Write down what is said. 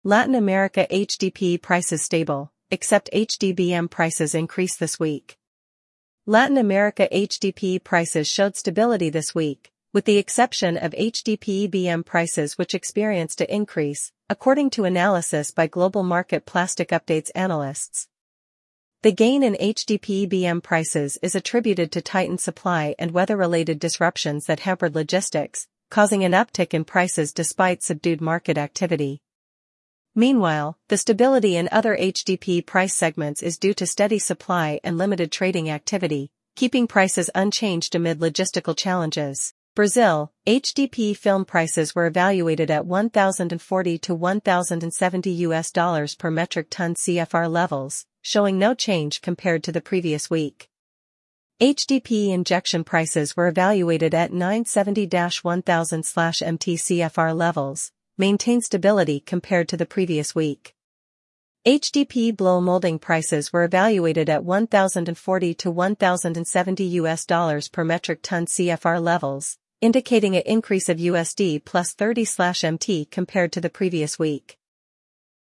Latin America HDPE prices stable, except HDBM prices increase this week. Latin America HDPE prices showed stability this week, with the exception of HDPE-BM prices which experienced an increase, according to analysis by Global Market Plastic Updates analysts. The gain in HDPE-BM prices is attributed to tightened supply and weather-related disruptions that hampered logistics, causing an uptick in prices despite subdued market activity. Meanwhile, the stability in other HDPE price segments is due to steady supply and limited trading activity, keeping prices unchanged amid logistical challenges. Brazil, HDPE film prices were evaluated at $1,040 to $1,070 per metric ton CFR levels, showing no change compared to the previous week. HDPE injection prices were evaluated at $970-$1,000/MT CFR levels, maintained stability compared to the previous week. HDPE blow molding prices were evaluated at $1,040 to $1,070 per metric ton CFR levels, indicating an increase of USD plus 30/MT compared to the previous week.